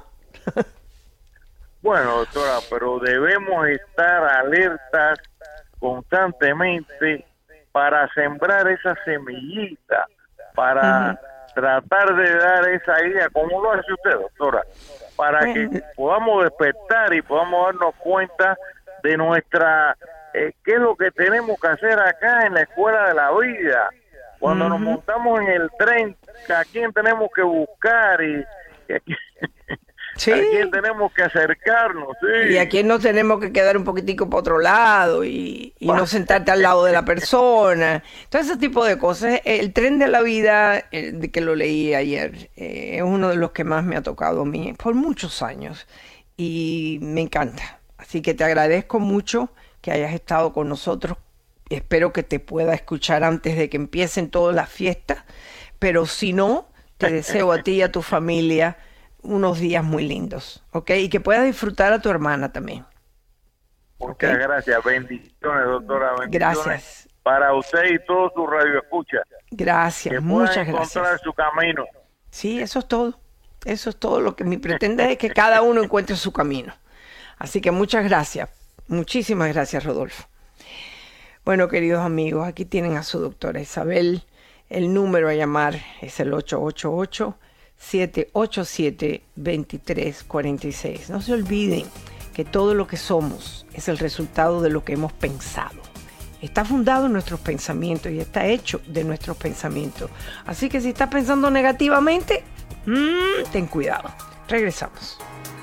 Bueno, doctora, pero debemos estar alertas constantemente para sembrar esa semillita, para tratar de dar esa idea, como lo hace usted, doctora, para que podamos despertar y podamos darnos cuenta de nuestra, qué es lo que tenemos que hacer acá en la escuela de la vida. Cuando nos montamos en el tren, ¿a quién tenemos que buscar? Y ¿a quién tenemos que acercarnos? Sí. Y a quién nos tenemos que quedar un poquitico para otro lado y no sentarte al lado de la persona. Todo ese tipo de cosas. El tren de la vida, de que lo leí ayer, es uno de los que más me ha tocado a mí por muchos años. Y me encanta. Así que te agradezco mucho que hayas estado con nosotros. Espero que te pueda escuchar antes de que empiecen todas las fiestas, pero si no, te deseo a ti y a tu familia unos días muy lindos, ¿ok? Y que puedas disfrutar a tu hermana también. Muchas gracias, bendiciones, doctora, bendiciones. Gracias. Para usted y todo su radioescucha. Gracias, muchas gracias. Que puedan encontrar su camino. Sí, eso es todo. Eso es todo. Lo que me pretende es que cada uno encuentre su camino. Así que muchas gracias. Muchísimas gracias, Rodolfo. Bueno, queridos amigos, aquí tienen a su doctora Isabel. El número a llamar es el 888-787-2346. No se olviden que todo lo que somos es el resultado de lo que hemos pensado. Está fundado en nuestros pensamientos y está hecho de nuestros pensamientos. Así que si estás pensando negativamente, ten cuidado. Regresamos.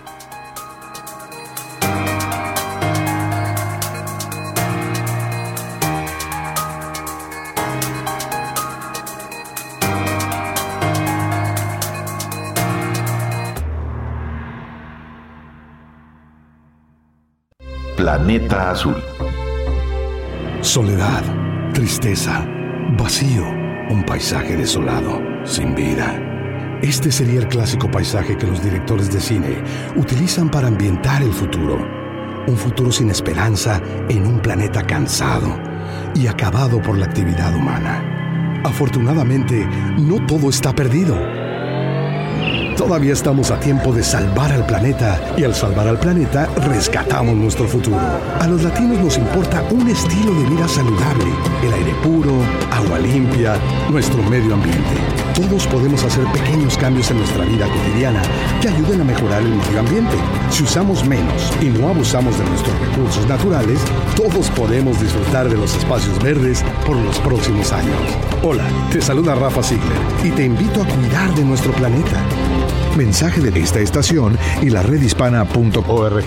Planeta Azul. Soledad, tristeza, vacío, un paisaje desolado, sin vida. Este sería el clásico paisaje que los directores de cine utilizan para ambientar el futuro. Un futuro sin esperanza en un planeta cansado y acabado por la actividad humana. Afortunadamente, no todo está perdido. Todavía estamos a tiempo de salvar al planeta, y al salvar al planeta, rescatamos nuestro futuro. A los latinos nos importa un estilo de vida saludable, el aire puro, agua limpia, nuestro medio ambiente. Todos podemos hacer pequeños cambios en nuestra vida cotidiana que ayuden a mejorar el medio ambiente. Si usamos menos y no abusamos de nuestros recursos naturales, todos podemos disfrutar de los espacios verdes por los próximos años. Hola, te saluda Rafa Ziegler y te invito a cuidar de nuestro planeta. Mensaje de esta estación y la redhispana.org.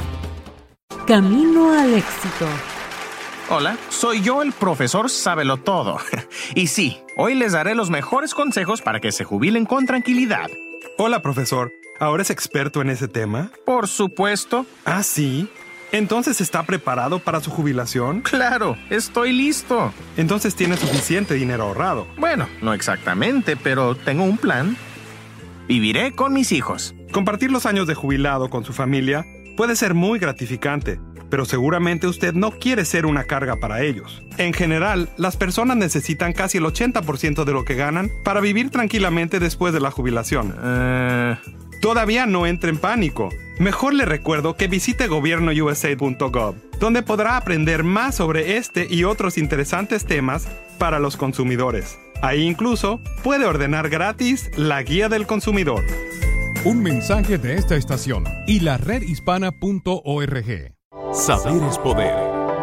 Camino al éxito. Hola, soy yo, el profesor Sabelotodo. Y sí, hoy les daré los mejores consejos para que se jubilen con tranquilidad. Hola, profesor. ¿Ahora es experto en ese tema? Por supuesto. ¿Ah, sí? ¿Entonces está preparado para su jubilación? Claro, estoy listo. Entonces tiene suficiente dinero ahorrado. Bueno, no exactamente, pero tengo un plan. Viviré con mis hijos. Compartir los años de jubilado con su familia puede ser muy gratificante, pero seguramente usted no quiere ser una carga para ellos. En general, las personas necesitan casi el 80% de lo que ganan para vivir tranquilamente después de la jubilación. Todavía no entre en pánico. Mejor le recuerdo que visite gobiernousa.gov, donde podrá aprender más sobre este y otros interesantes temas para los consumidores. Ahí incluso puede ordenar gratis la Guía del Consumidor. Un mensaje de esta estación y la redhispana.org. Saber es poder.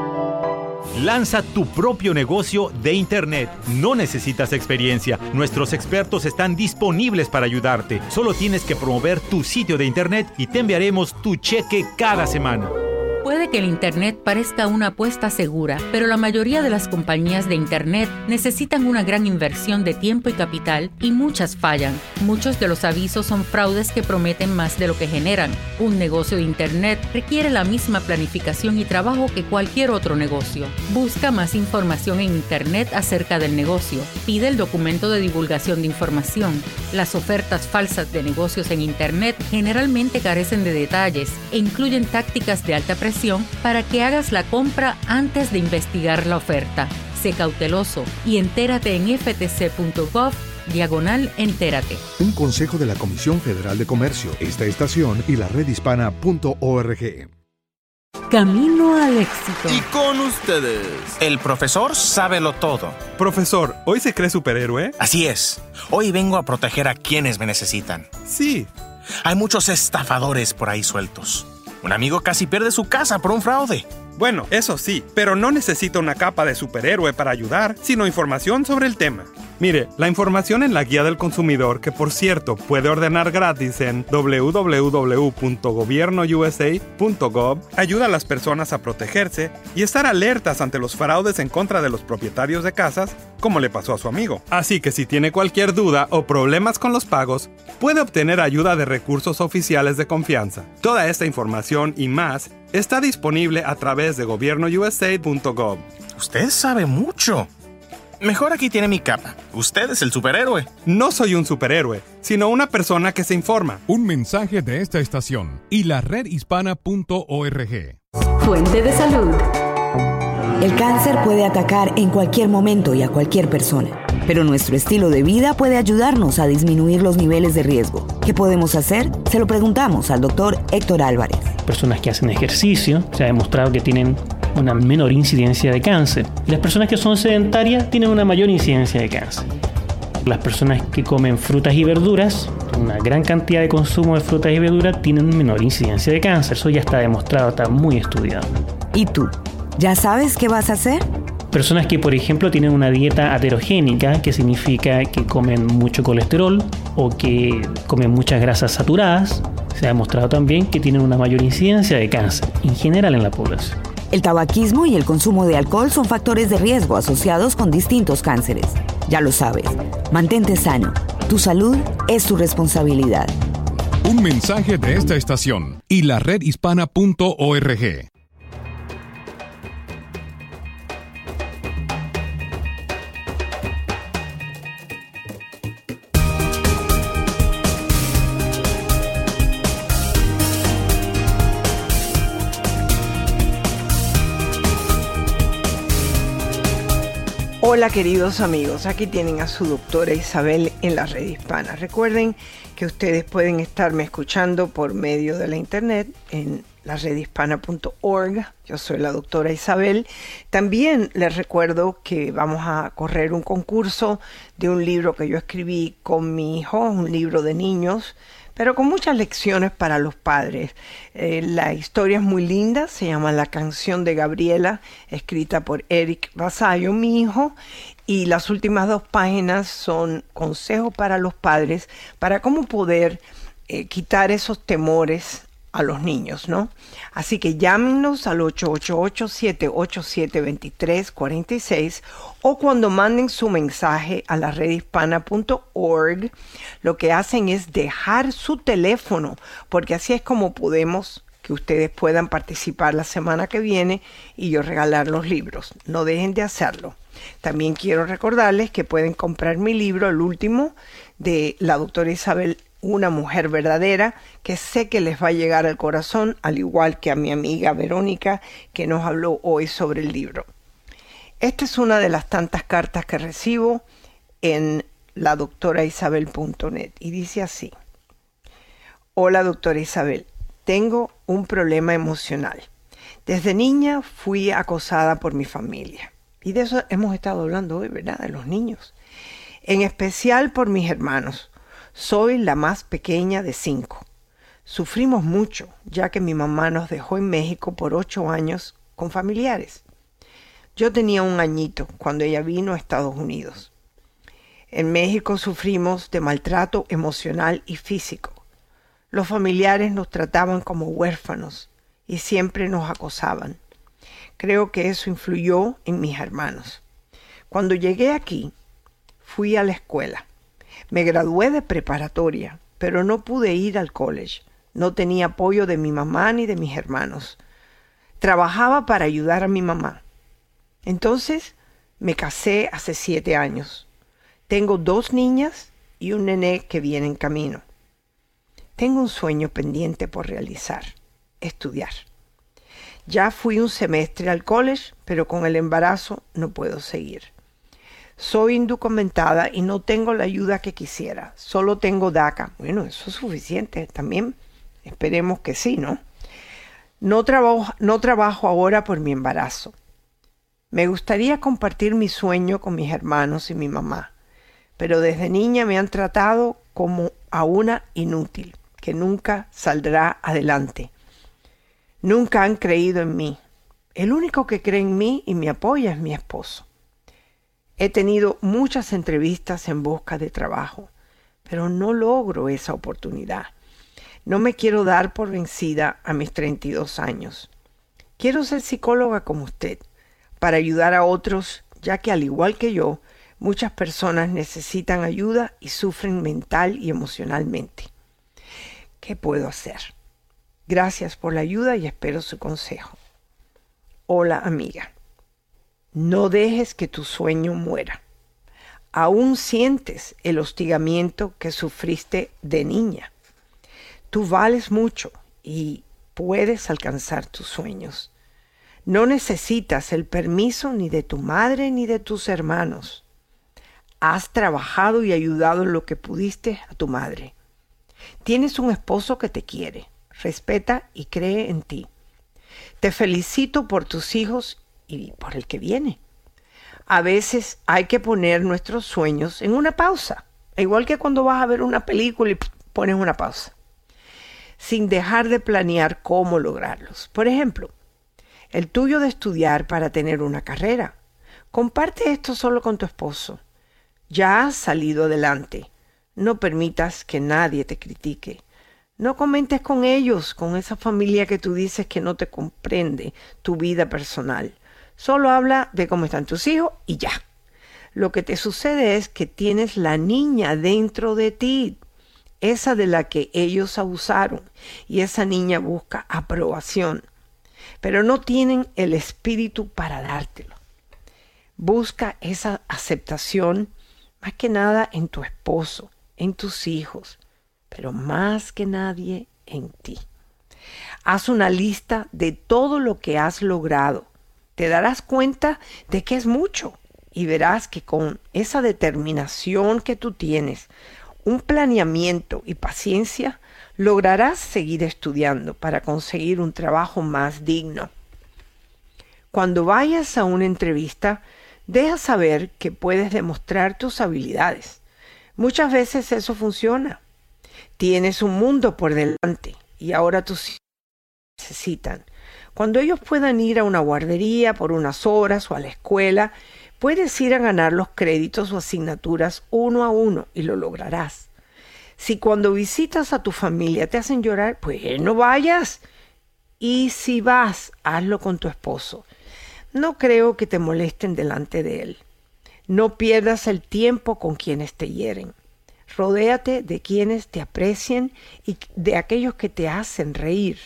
Lanza tu propio negocio de Internet. No necesitas experiencia. Nuestros expertos están disponibles para ayudarte. Solo tienes que promover tu sitio de Internet y te enviaremos tu cheque cada semana. Puede que el Internet parezca una apuesta segura, pero la mayoría de las compañías de Internet necesitan una gran inversión de tiempo y capital y muchas fallan. Muchos de los avisos son fraudes que prometen más de lo que generan. Un negocio de Internet requiere la misma planificación y trabajo que cualquier otro negocio. Busca más información en Internet acerca del negocio. Pide el documento de divulgación de información. Las ofertas falsas de negocios en Internet generalmente carecen de detalles e incluyen tácticas de alta presión para que hagas la compra antes de investigar la oferta. Sé cauteloso y entérate en ftc.gov/entérate. Un consejo de la Comisión Federal de Comercio, esta estación y la redhispana.org. Camino al éxito. Y con ustedes, el profesor Sabelotodo. Profesor, ¿hoy se cree superhéroe? Así es. Hoy vengo a proteger a quienes me necesitan. Sí. Hay muchos estafadores por ahí sueltos. Un amigo casi pierde su casa por un fraude. Bueno, eso sí, pero no necesita una capa de superhéroe para ayudar, sino información sobre el tema. Mire, la información en la Guía del Consumidor, que por cierto puede ordenar gratis en www.gobiernousa.gov, ayuda a las personas a protegerse y estar alertas ante los fraudes en contra de los propietarios de casas, como le pasó a su amigo. Así que si tiene cualquier duda o problemas con los pagos, puede obtener ayuda de recursos oficiales de confianza. Toda esta información y más está disponible a través de gobiernousa.gov. Usted sabe mucho. Mejor aquí tiene mi capa. Usted es el superhéroe. No soy un superhéroe, sino una persona que se informa. Un mensaje de esta estación y la redhispana.org. Fuente de salud. El cáncer puede atacar en cualquier momento y a cualquier persona, pero nuestro estilo de vida puede ayudarnos a disminuir los niveles de riesgo. ¿Qué podemos hacer? Se lo preguntamos al doctor Héctor Álvarez. Personas que hacen ejercicio, se ha demostrado que tienen una menor incidencia de cáncer. Y las personas que son sedentarias tienen una mayor incidencia de cáncer. Las personas que comen frutas y verduras, una gran cantidad de consumo de frutas y verduras, tienen menor incidencia de cáncer. Eso ya está demostrado, está muy estudiado. ¿Y tú? ¿Ya sabes qué vas a hacer? Personas que, por ejemplo, tienen una dieta aterogénica, que significa que comen mucho colesterol o que comen muchas grasas saturadas, se ha demostrado también que tienen una mayor incidencia de cáncer en general en la población. El tabaquismo y el consumo de alcohol son factores de riesgo asociados con distintos cánceres. Ya lo sabes, mantente sano. Tu salud es tu responsabilidad. Un mensaje de esta estación y la redhispana.org. Hola queridos amigos, aquí tienen a su doctora Isabel en la red hispana. Recuerden que ustedes pueden estarme escuchando por medio de la internet en laredhispana.org. Yo soy la doctora Isabel. También les recuerdo que vamos a correr un concurso de un libro que yo escribí con mi hijo, un libro de niños, pero con muchas lecciones para los padres. La historia es muy linda, se llama La canción de Gabriela, escrita por Eric Vasallo, mi hijo, y las últimas 2 páginas son consejos para los padres para cómo poder quitar esos temores a los niños, ¿no? Así que llámenos al 888-787-2346 o cuando manden su mensaje a la redhispana.org, lo que hacen es dejar su teléfono, porque así es como podemos que ustedes puedan participar la semana que viene y yo regalar los libros. No dejen de hacerlo. También quiero recordarles que pueden comprar mi libro, el último, de la doctora Isabel, Una mujer verdadera, que sé que les va a llegar al corazón, al igual que a mi amiga Verónica, que nos habló hoy sobre el libro. Esta es una de las tantas cartas que recibo en ladoctoraisabel.net y dice así: Hola doctora Isabel, tengo un problema emocional. Desde niña fui acosada por mi familia. Y de eso hemos estado hablando hoy, ¿verdad? De los niños. En especial por mis hermanos. Soy la más pequeña de 5. Sufrimos mucho, ya que mi mamá nos dejó en México por 8 años con familiares. Yo tenía 1 añito cuando ella vino a Estados Unidos. En México sufrimos de maltrato emocional y físico. Los familiares nos trataban como huérfanos y siempre nos acosaban. Creo que eso influyó en mis hermanos. Cuando llegué aquí, fui a la escuela. Me gradué de preparatoria, pero no pude ir al college. No tenía apoyo de mi mamá ni de mis hermanos. Trabajaba para ayudar a mi mamá. Entonces me casé hace 7 años. Tengo 2 niñas y un nené que viene en camino. Tengo un sueño pendiente por realizar: estudiar. Ya fui un semestre al college, pero con el embarazo no puedo seguir. Soy indocumentada y no tengo la ayuda que quisiera. Solo tengo DACA. Bueno, eso es suficiente también. Esperemos que sí, ¿no? No trabajo ahora por mi embarazo. Me gustaría compartir mi sueño con mis hermanos y mi mamá, pero desde niña me han tratado como a una inútil, que nunca saldrá adelante. Nunca han creído en mí. El único que cree en mí y me apoya es mi esposo. He tenido muchas entrevistas en busca de trabajo, pero no logro esa oportunidad. No me quiero dar por vencida a mis 32 años. Quiero ser psicóloga como usted, para ayudar a otros, ya que al igual que yo, muchas personas necesitan ayuda y sufren mental y emocionalmente. ¿Qué puedo hacer? Gracias por la ayuda y espero su consejo. Hola, amiga. No dejes que tu sueño muera. Aún sientes el hostigamiento que sufriste de niña. Tú vales mucho y puedes alcanzar tus sueños. No necesitas el permiso ni de tu madre ni de tus hermanos. Has trabajado y ayudado en lo que pudiste a tu madre. Tienes un esposo que te quiere, respeta y cree en ti. Te felicito por tus hijos y por el que viene. A veces hay que poner nuestros sueños en una pausa, igual que cuando vas a ver una película y pones una pausa, sin dejar de planear cómo lograrlos. Por ejemplo, el tuyo de estudiar para tener una carrera. Comparte esto solo con tu esposo. Ya has salido adelante. No permitas que nadie te critique. No comentes con ellos, con esa familia que tú dices que no te comprende tu vida personal. Solo habla de cómo están tus hijos y ya. Lo que te sucede es que tienes la niña dentro de ti, esa de la que ellos abusaron, y esa niña busca aprobación, pero no tienen el espíritu para dártelo. Busca esa aceptación más que nada en tu esposo, en tus hijos, pero más que nadie en ti. Haz una lista de todo lo que has logrado. Te darás cuenta de que es mucho y verás que con esa determinación que tú tienes, un planeamiento y paciencia, lograrás seguir estudiando para conseguir un trabajo más digno. Cuando vayas a una entrevista, deja saber que puedes demostrar tus habilidades. Muchas veces eso funciona. Tienes un mundo por delante y ahora tus hijos necesitan. Cuando ellos puedan ir a una guardería por unas horas o a la escuela, puedes ir a ganar los créditos o asignaturas uno a uno y lo lograrás. Si cuando visitas a tu familia te hacen llorar, pues no vayas. Y si vas, hazlo con tu esposo. No creo que te molesten delante de él. No pierdas el tiempo con quienes te hieren. Rodéate de quienes te aprecien y de aquellos que te hacen reír.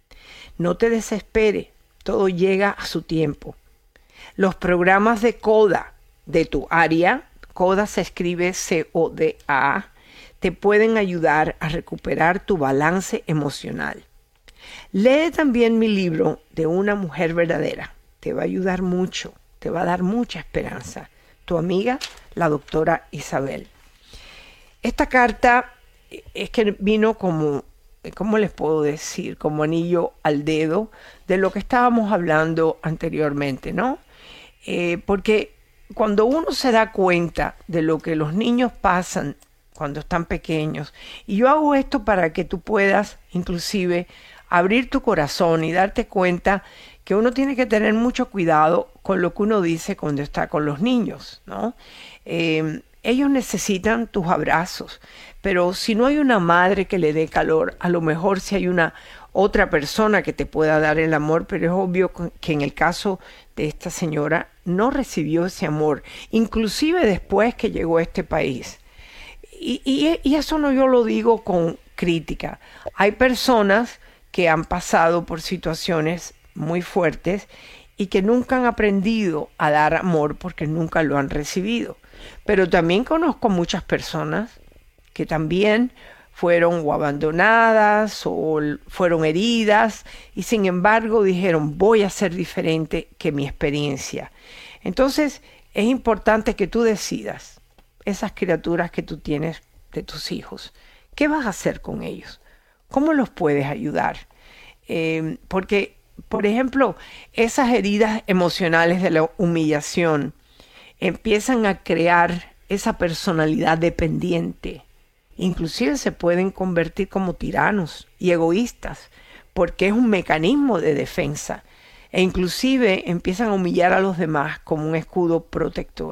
No te desespere, todo llega a su tiempo. Los programas de CODA de tu área, CODA se escribe C-O-D-A, te pueden ayudar a recuperar tu balance emocional. Lee también mi libro de Una mujer verdadera. Te va a ayudar mucho, te va a dar mucha esperanza. Tu amiga, la doctora Isabel. Esta carta es que vino como, ¿cómo les puedo decir? Como anillo al dedo de lo que estábamos hablando anteriormente, ¿no? Porque cuando uno se da cuenta de lo que los niños pasan cuando están pequeños, y yo hago esto para que tú puedas inclusive abrir tu corazón y darte cuenta que uno tiene que tener mucho cuidado con lo que uno dice cuando está con los niños, ¿no? Ellos necesitan tus abrazos, pero si no hay una madre que le dé calor, a lo mejor si hay una otra persona que te pueda dar el amor, pero es obvio que en el caso de esta señora no recibió ese amor, inclusive después que llegó a este país. Y eso no yo lo digo con crítica. Hay personas que han pasado por situaciones muy fuertes y que nunca han aprendido a dar amor porque nunca lo han recibido. Pero también conozco muchas personas que también fueron o abandonadas o fueron heridas y sin embargo dijeron voy a ser diferente que mi experiencia. Entonces es importante que tú decidas esas criaturas que tú tienes de tus hijos. ¿Qué vas a hacer con ellos? ¿Cómo los puedes ayudar? Porque, por ejemplo, esas heridas emocionales de la humillación empiezan a crear esa personalidad dependiente. Inclusive se pueden convertir como tiranos y egoístas, porque es un mecanismo de defensa. E inclusive empiezan a humillar a los demás como un escudo protector.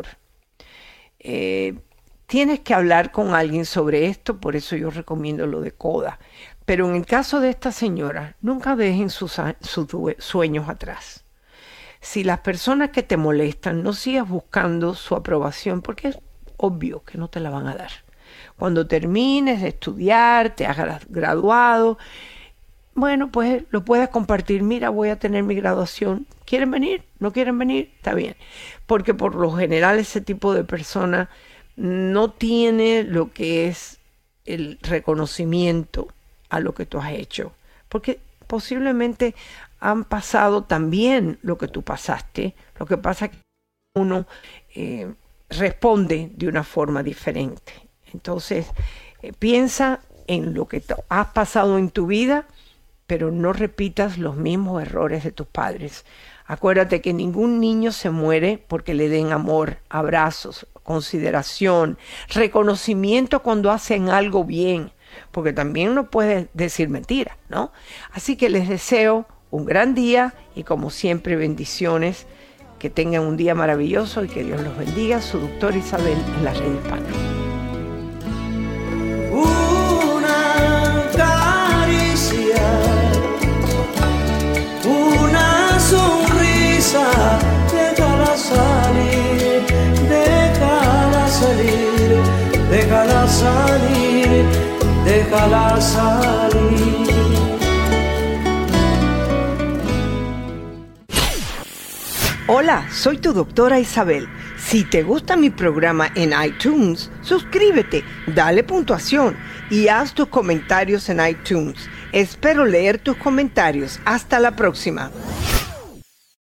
Tienes que hablar con alguien sobre esto, por eso yo recomiendo lo de CODA. Pero en el caso de esta señora, nunca dejen sus sueños atrás. Si las personas que te molestan, no sigas buscando su aprobación, porque es obvio que no te la van a dar. Cuando termines de estudiar, te hagas graduado, bueno, pues lo puedes compartir. Mira, voy a tener mi graduación. ¿Quieren venir? ¿No quieren venir? Está bien. Porque por lo general ese tipo de persona no tiene lo que es el reconocimiento a lo que tú has hecho. Porque posiblemente han pasado también lo que tú pasaste. Lo que pasa es que uno responde de una forma diferente. Entonces, piensa en lo que has pasado en tu vida, pero no repitas los mismos errores de tus padres. Acuérdate que ningún niño se muere porque le den amor, abrazos, consideración, reconocimiento cuando hacen algo bien, porque también no puedes decir mentiras, ¿no? Así que les deseo un gran día y como siempre bendiciones, que tengan un día maravilloso y que Dios los bendiga. Su doctora Isabel en la Red Hispana. Una caricia, una sonrisa, déjala salir, déjala salir, déjala salir, déjala salir. Hola, soy tu doctora Isabel. Si te gusta mi programa en iTunes, suscríbete, dale puntuación y haz tus comentarios en iTunes. Espero leer tus comentarios. Hasta la próxima.